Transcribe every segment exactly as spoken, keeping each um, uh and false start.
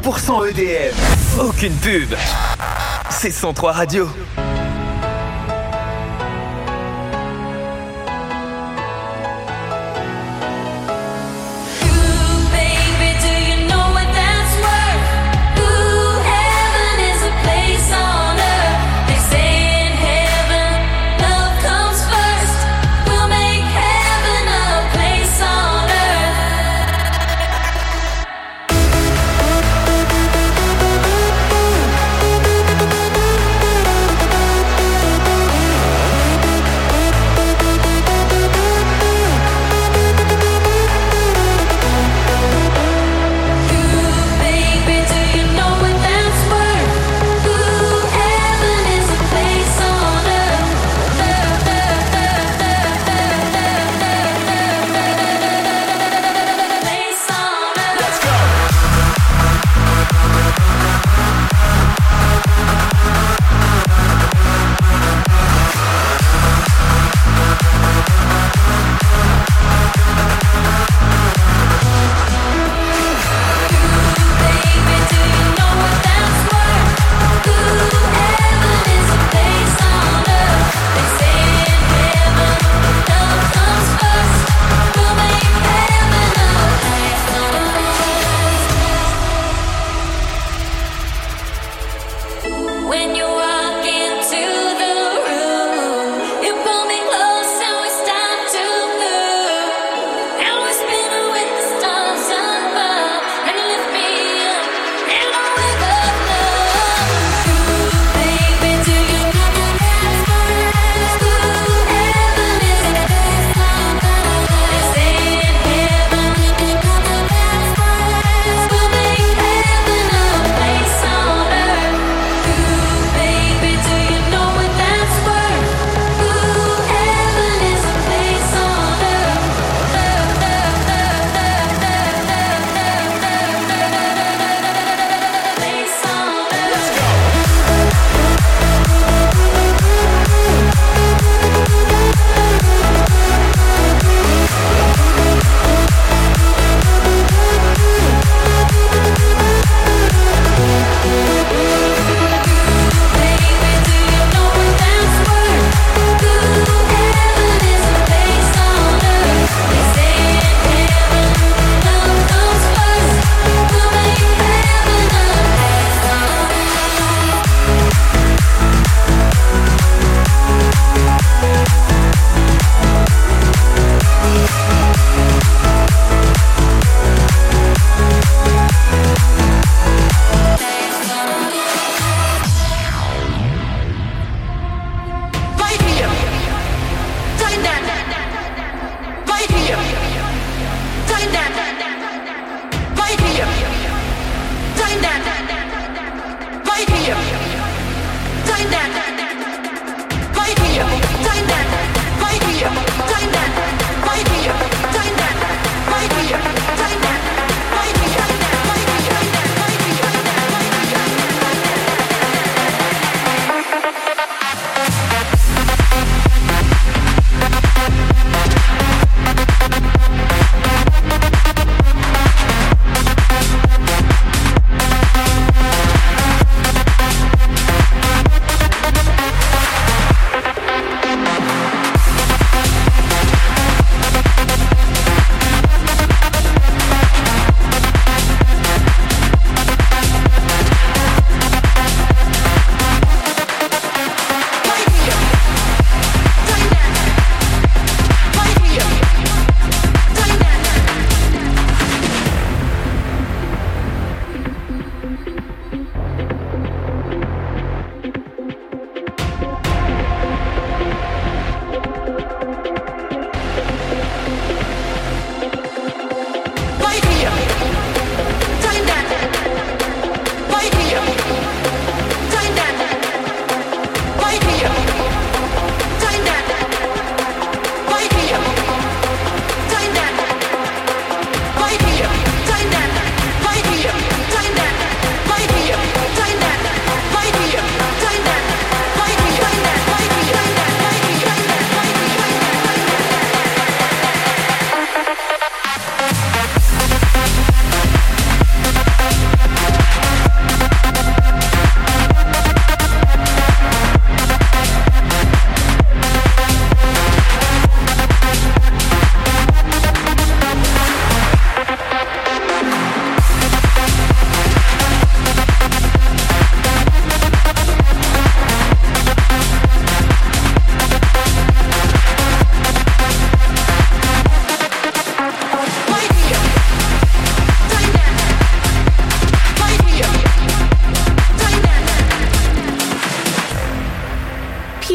pour cent E D F. Aucune pub. C'est cent trois Radio. We'll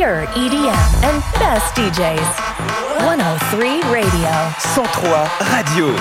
pure E D M and best D Js. one oh three Radio. cent trois Radio.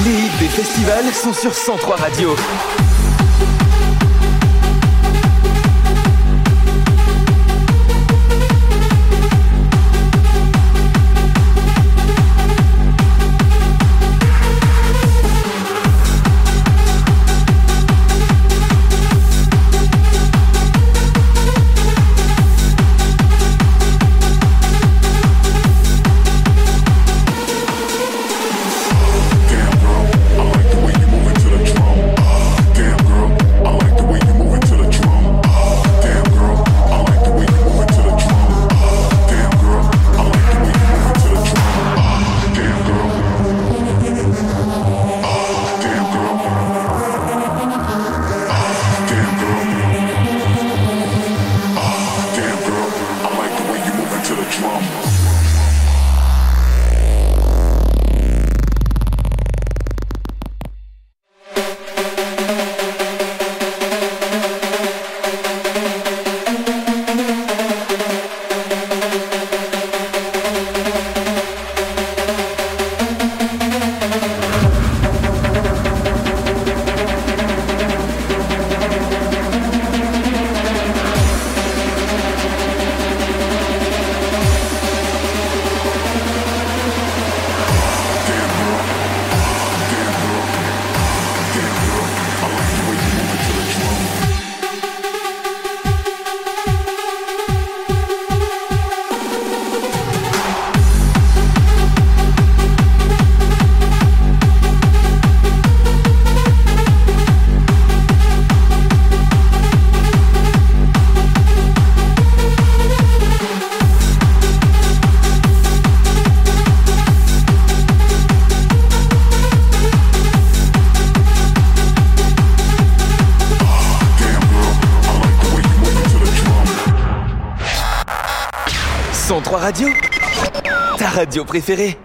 Les hits des festivals sont sur cent trois Radio. cent trois Radio, ta radio préférée.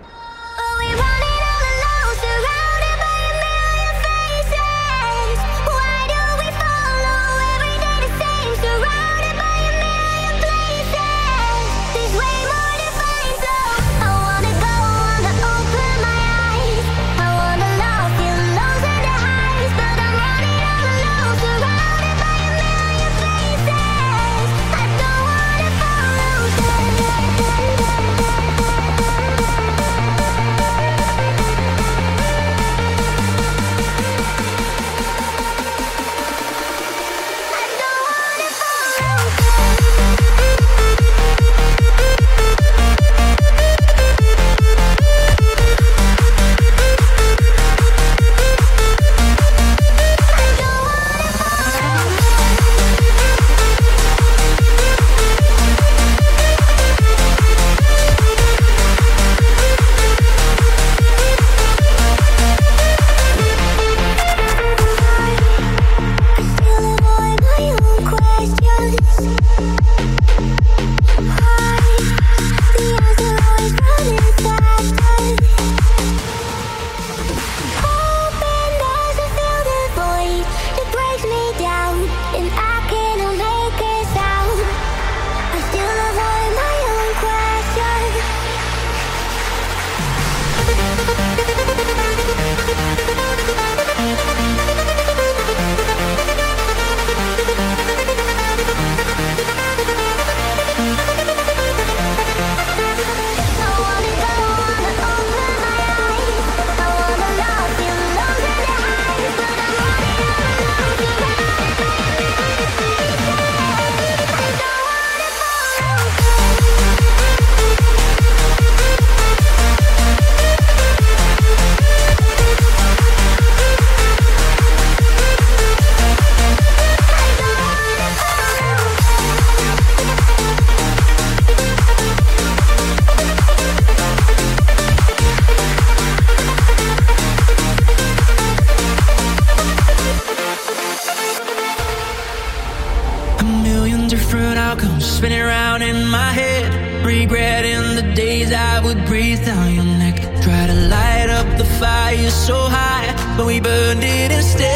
Spinning around in my head, regretting the days I would breathe down your neck. Try to light up the fire so high, but we burned it instead.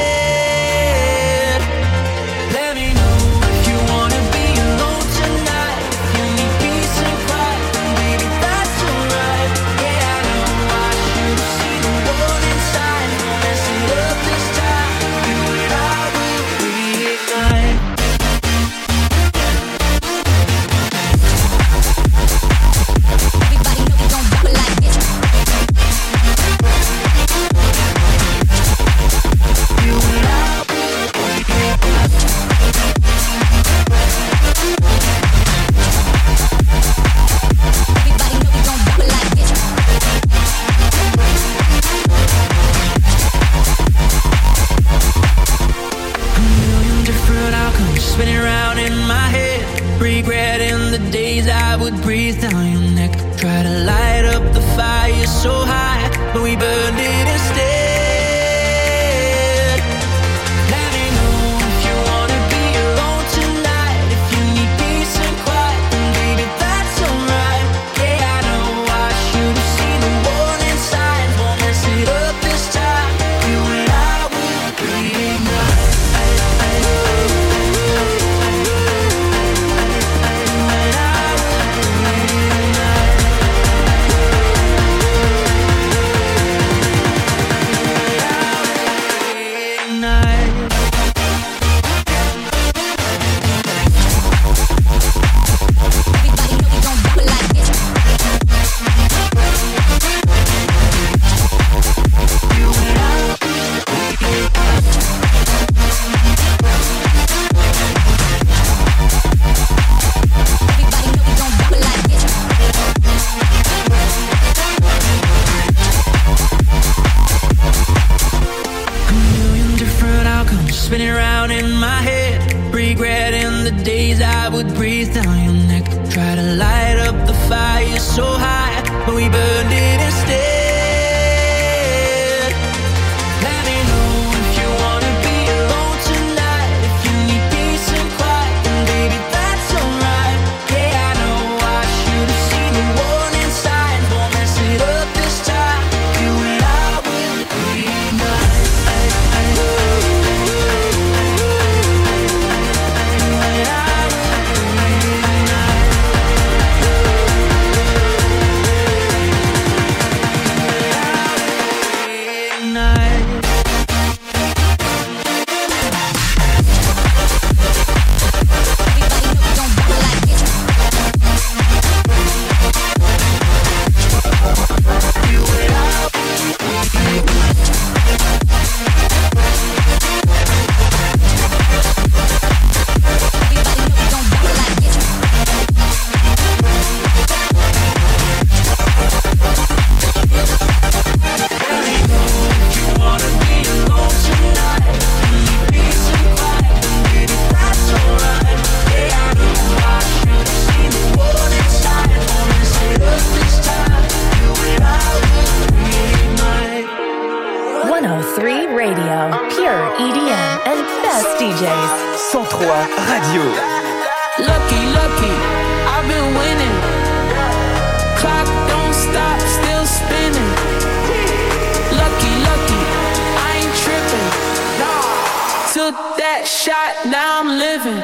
Let me know if you wanna be alone tonight. If you need peace and quiet, then baby that's alright. Yeah, I know I should see the world inside. Try to light up the fire so high, but we burned it instead. Let me know if you wanna be alone tonight. If you need peace and quiet, then baby that's alright. Yeah, I know I should've seen the warning signs. Won't mess it up this time. You and I will reignite. Spinning around in my head, regretting the days I would breathe down your neck. Try to light up the fire so high, but we burned it instead. Let me know if you wanna be alone tonight. If you need peace and quiet, then baby that's alright. Yeah, I know I should've seen the warning signs. Won't mess it up this time. You and I will reignite. cent trois Radio. Lucky, lucky, I've been winning. Clock don't stop, still spinning. Lucky, lucky, I ain't tripping. Took that shot, now I'm living.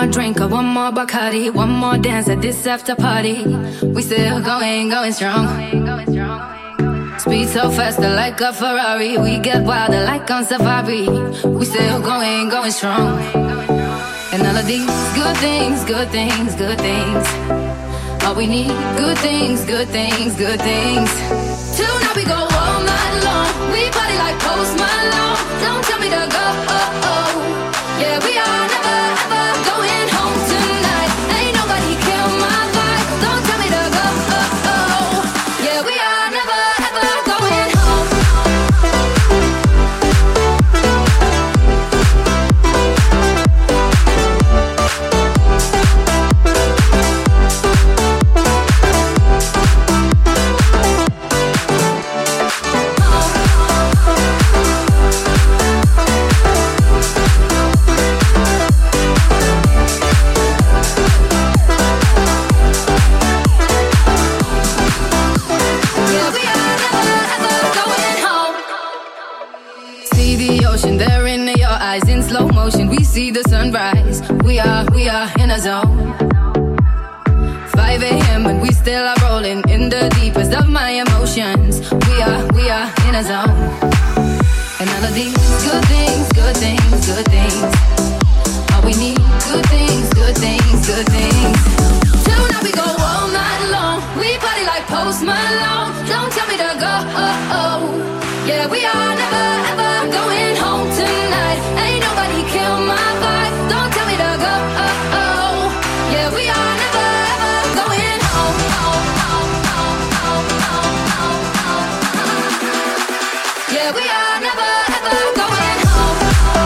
more drink or one more Bacardi, one more dance at this after party. We still going, going strong. Speed so faster like a Ferrari. We get wilder like on safari. We still going, going strong. And all of these good things, good things, good things. All we need, good things, good things, good things. Tonight we go all night long. We party like Post Malone. Don't tell me to go, oh, oh. Yeah, we are never, ever going home tonight. Ain't nobody kill my vibe. Don't tell me to go, oh, oh. Yeah, we are never, ever going home. There in your eyes, in slow motion, we see the sunrise. We are, we are in a zone. five a.m. and we still are rolling in the deepest of my emotions. We are, we are in a zone. And all of these good things, good things, good things. All we need, good things, good things, good things. Tonight we go all night long. We party like Post Malone. Don't tell me to go, oh, oh. Yeah, we are never, ever going home tonight. Ain't nobody kill my vibe. Don't tell me to go, oh, oh. Yeah, we are never, ever going home, home, home, home, home, home, home, home. Yeah, we are never, ever going home.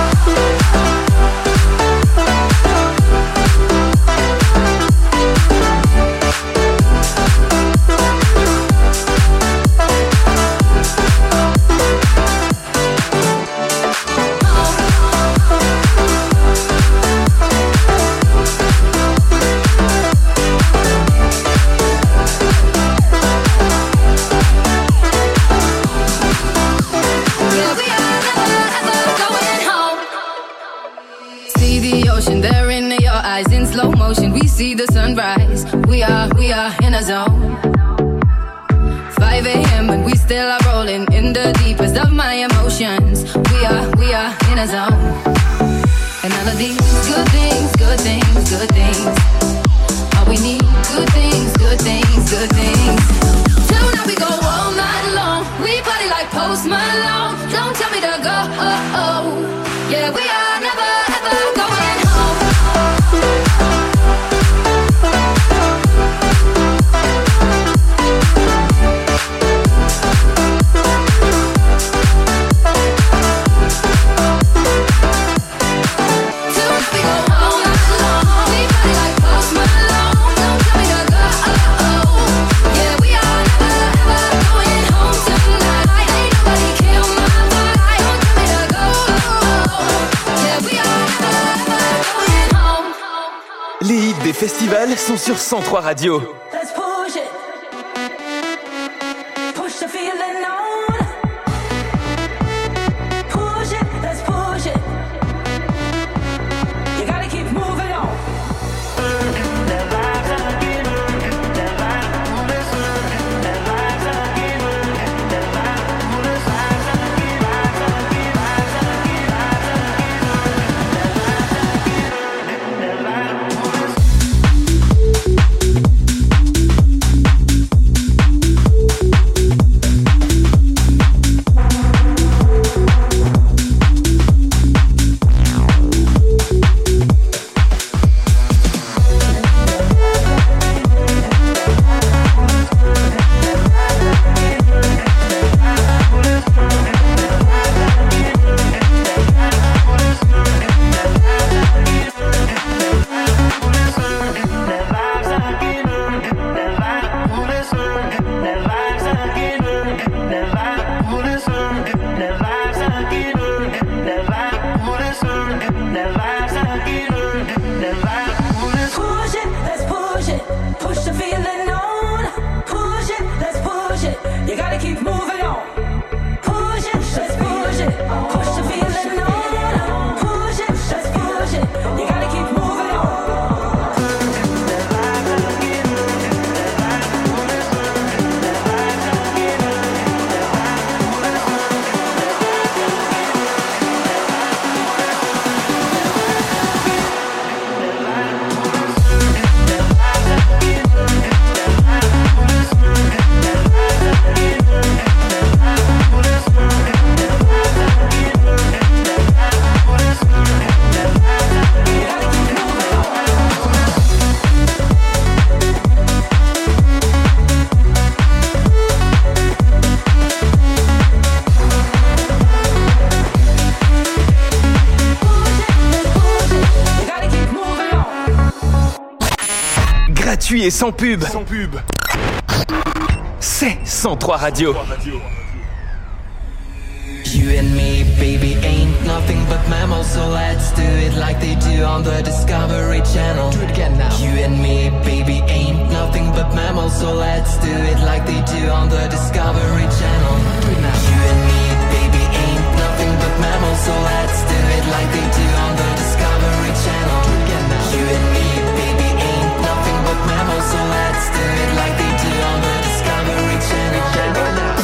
There in your eyes, in slow motion, we see the sunrise. We are, we are in a zone. five a.m. and we still are rolling in the deepest of my emotions. We are, we are in a zone. And all of these good things, good things, good things. All we need, good things, good things, good things. Tonight we go all night long. We party like Post Malone. Don't tell me to go, oh, oh. Yeah, we are never, ever going home. Les hits des festivals sont sur cent trois Radio. Let's push it. Push the feeling on. Push it, let's push it. You gotta keep moving on. gratuit et sans pub. Sans pub. C'est cent trois Radio. You and me, baby, ain't nothing but mammals, so let's do it like they do on the Discovery Channel. Do it again now. You and me, baby, ain't nothing but mammals, so let's do it like they do on the Discovery Channel. Do it now. You and me, baby, ain't nothing but mammals, so let's do it like they do on the Discovery Channel. Do it again now. You and me, baby, ain't nothing but mammals, so let's do it like they do on the Discovery Channel.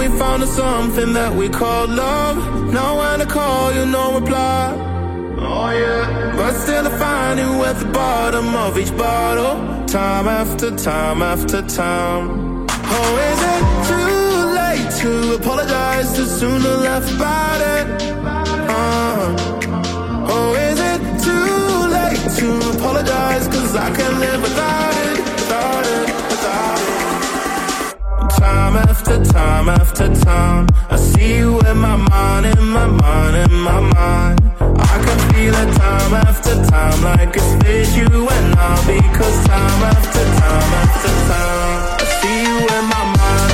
found us something that we call love. Now when I call, you no reply. Oh yeah. But still I find you at the bottom of each bottle, time after time after time. Oh, is it too late to apologize too soon to laugh about it? Uh, oh, is it too late to apologize? Cause I can't live without it, without it, without it. Time after time after time, I see you in my mind, in my mind, in my mind. I can feel it time after time, like it's with you and I. Because time after time after time, I see you in my mind.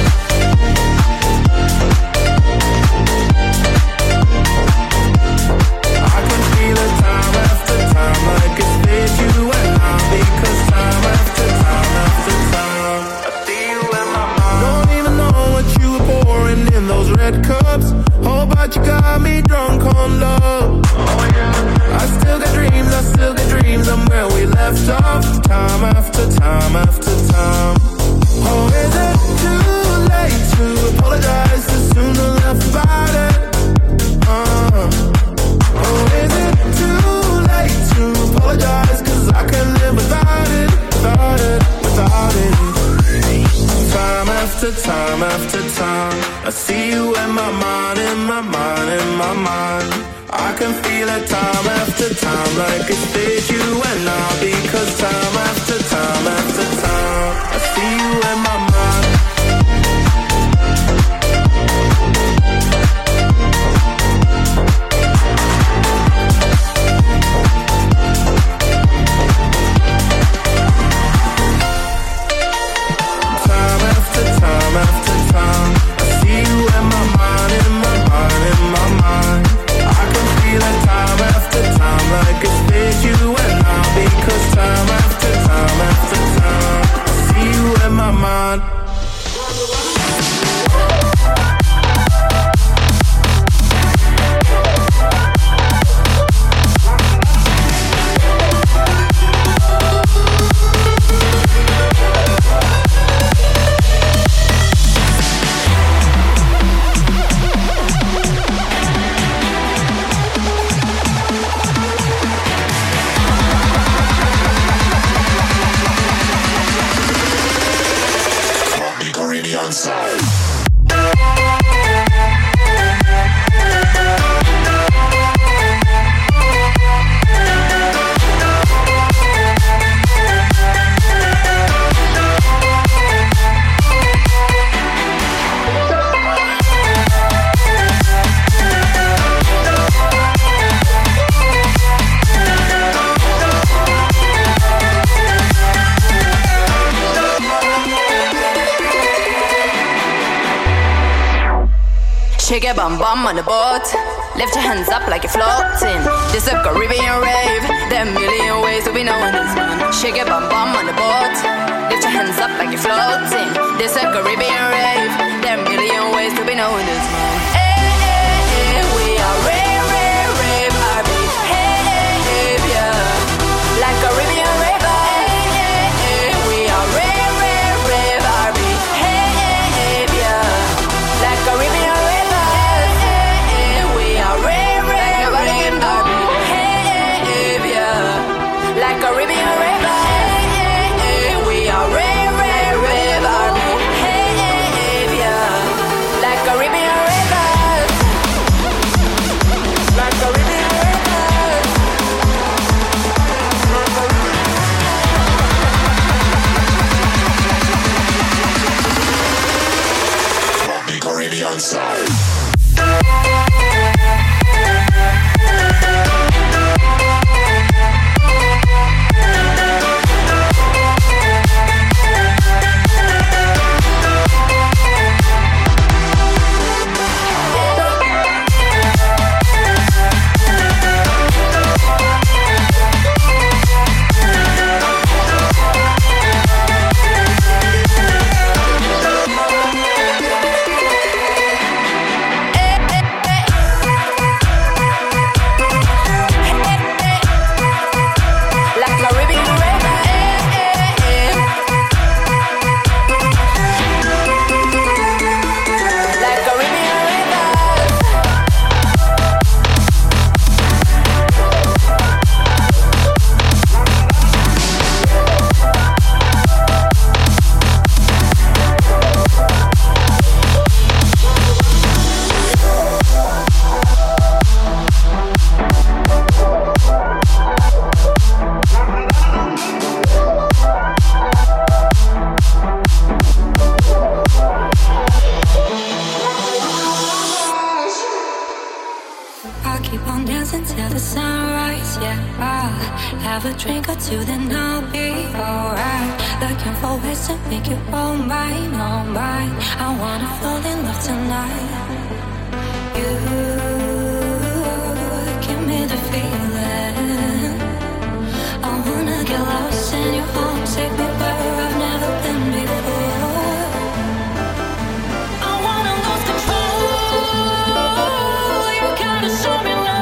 I can feel it time after time, like it's with you and I. Because time after time after time, I see you in my mind. Don't even know what you were pouring in those red cups. Oh, but you got me drunk on love. Oh yeah. I still got dreams, I still got dreams. I'm where we left off, time after time after time. Oh, is it too late to apologize too soon to laugh about it? Uh, oh, is it too late to apologize? Cause I can't live without it, without it, without it. Time after time after time, I see you in my mind, in my mind, in my mind. I can feel it time after time, like it's with you and I. Because time after time after time, I see you in my mind. Time after time after time, I see you in my mind, in my mind, in my mind. I can feel it time after time, like it's with you and I. Because time after time after time, I see you in my mind. Shake your bum bum on the boat. Lift your hands up like you're floating. This a Caribbean rave. There are a million ways to be known this one. Shake your bum bum on the boat. Lift your hands up like you're floating. This a Caribbean rave. There are a million ways to be known this one. Hey, hey, hey, we are rave, rave, rave, R B. Hey, hey, hey, yeah. Like Caribbean rave. Hey, hey, hey, we are rave, rave, rave, R B. Hey, hey, hey, yeah. Like Caribbean rave. Like Caribbean river, hey, hey, hey, we are rave, rave, rave, R B. Hey, hey, hey, yeah. Like Caribbean rivers, like Caribbean rivers. From the Caribbean side. a drink or two, then I'll be alright. Looking for ways to make you all mine, all mine. I wanna fall in love tonight. You give me the feeling. I wanna get lost in your home, take me where I've never been before. I wanna lose control. You gotta show me love.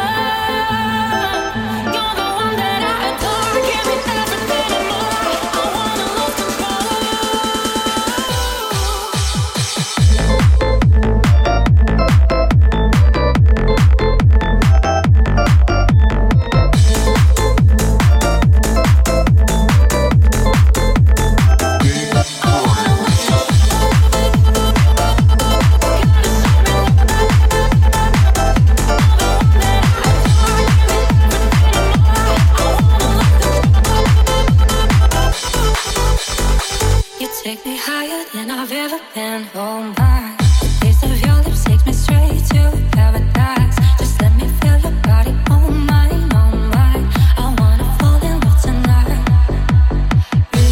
Take me higher than I've ever been. Oh my, the taste of your lips takes me straight to paradise. Just let me feel your body, oh mine, oh mine. I wanna fall in love tonight. You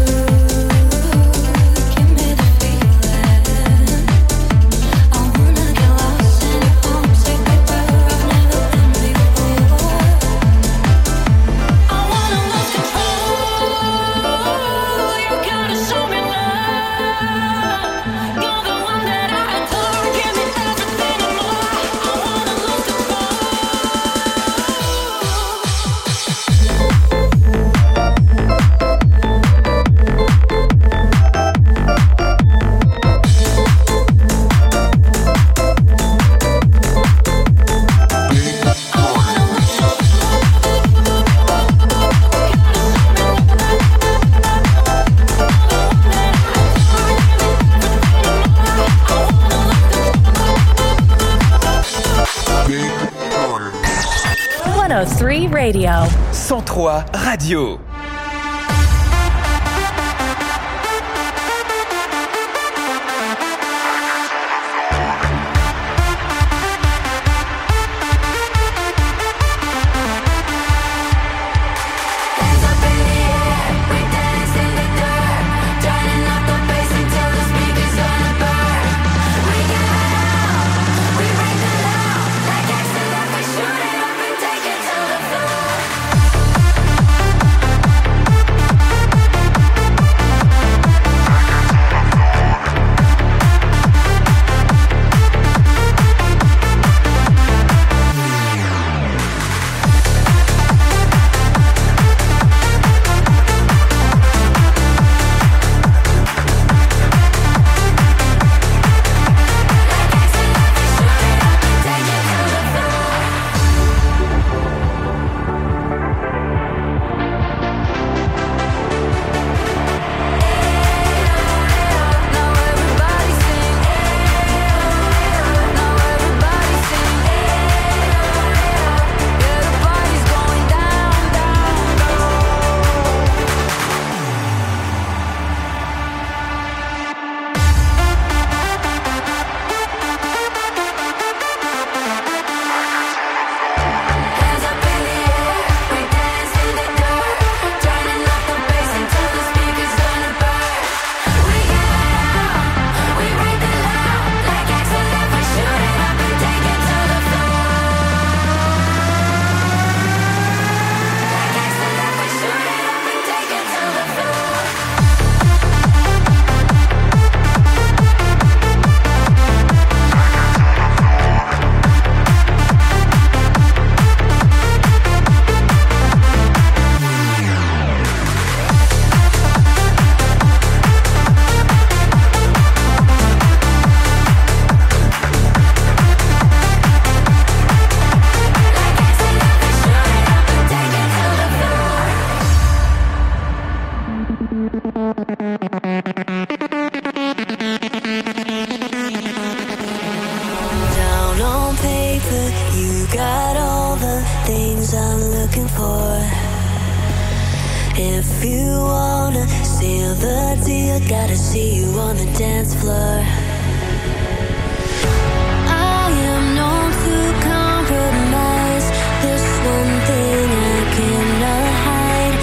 give me the feeling. I wanna get lost in your home, take me where I've never been before. I wanna lose control. You gotta show me. one oh three Radio. cent trois Radio. got all the things I'm looking for. If you wanna seal the deal, gotta see you on the dance floor. I am known to compromise. There's one thing I cannot hide.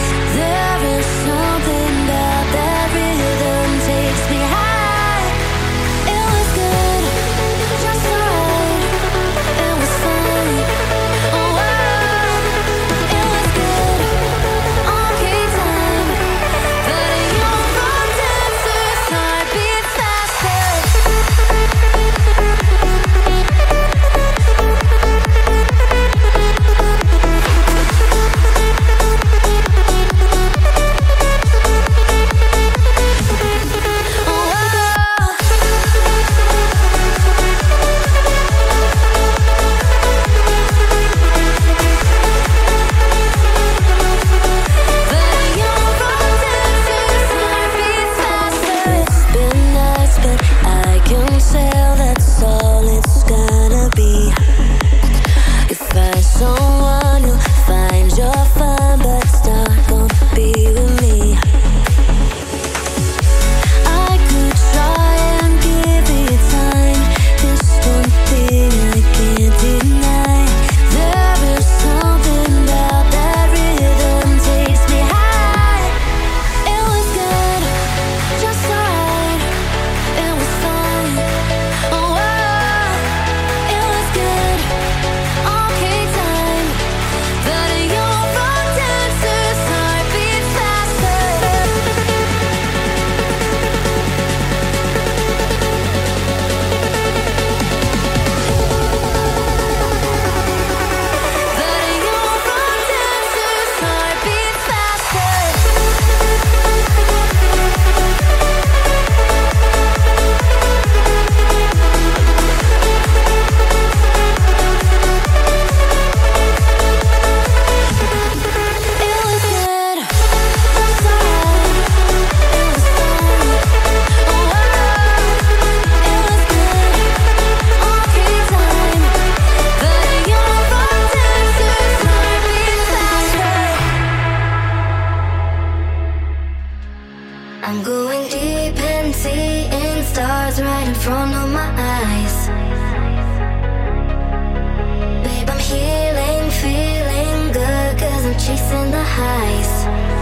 chasing the highs.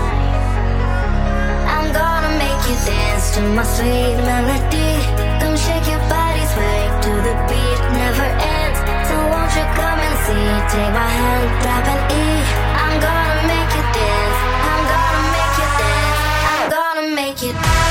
I'm gonna make you dance to my sweet melody. Come shake your body, sway to the beat, never ends. So won't you come and see? Take my hand, grab an E. I'm gonna make you dance. I'm gonna make you dance. I'm gonna make you dance.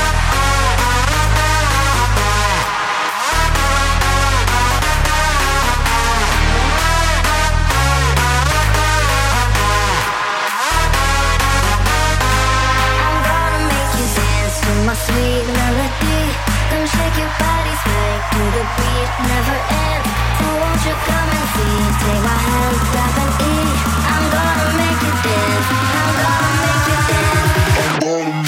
My sweet melody, come shake your body, sway to the beat, never ends. So won't you come and see? Take my hand, grab an E. I'm gonna make you dance. I'm gonna make you dance. I'm gonna make you.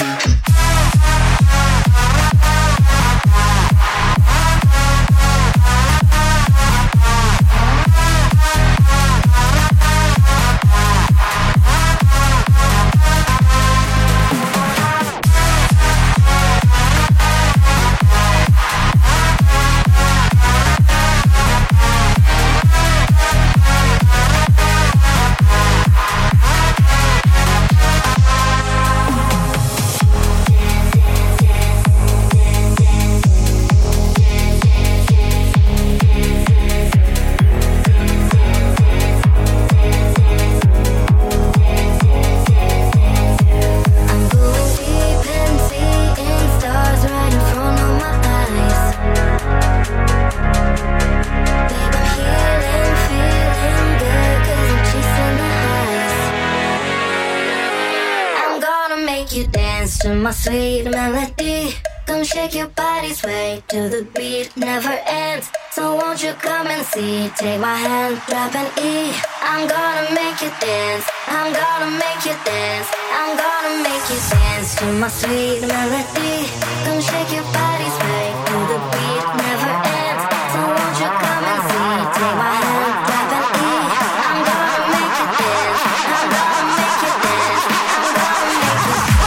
My sweet melody, come shake your body, sway to the beat, never ends. So won't you come and see? Take my hand, grab an E. I'm gonna make you dance. I'm gonna make you dance. I'm gonna make you dance to my sweet melody. Come shake your body, sway to the beat, never ends. So won't you come and see? Take my hand, grab an E. I'm gonna make you dance. I'm gonna make you dance. I'm gonna make you dance.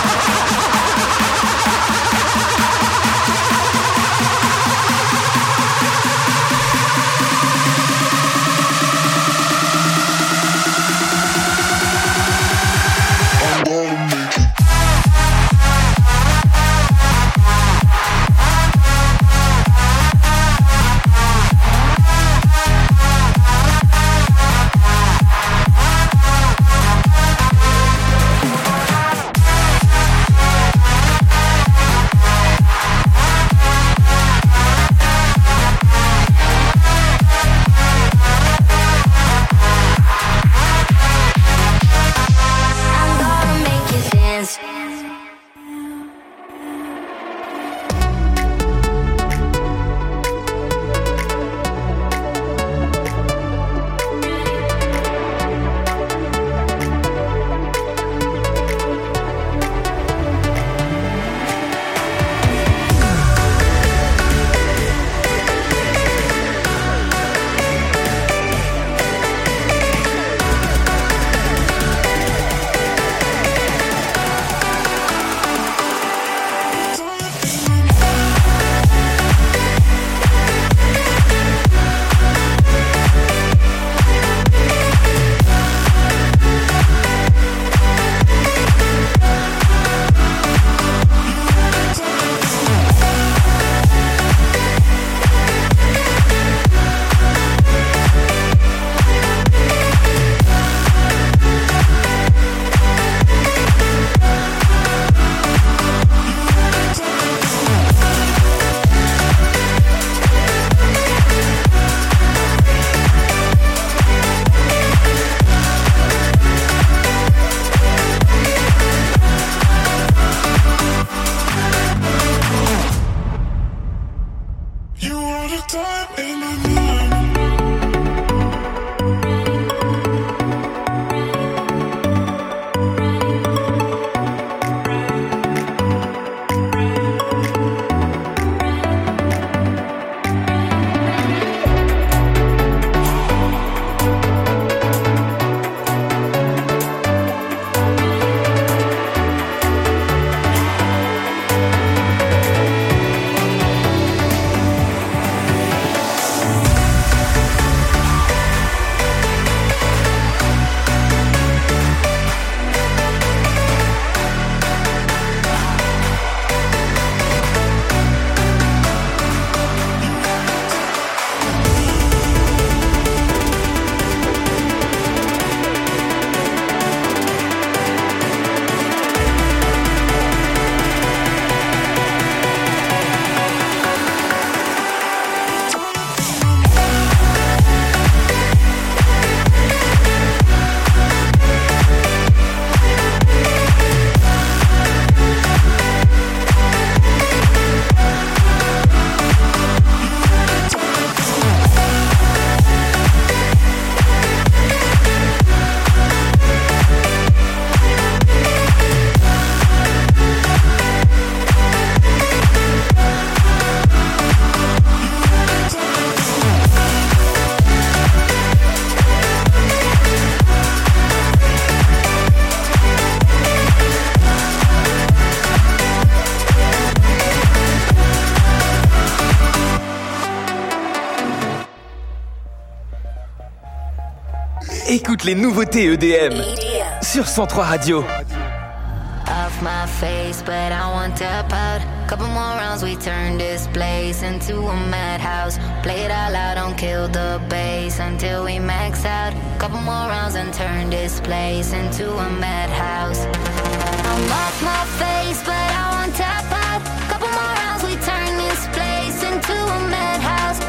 Écoute les nouveautés E D M sur cent trois Radio. Off my face, but I want to pout. Couple more rounds, we turn this place into a madhouse. Play it all out, don't kill the bass until we max out. Couple more rounds and turn this place into a madhouse. I'm off my face, but I want to pout. Couple more rounds, we turn this place into a madhouse.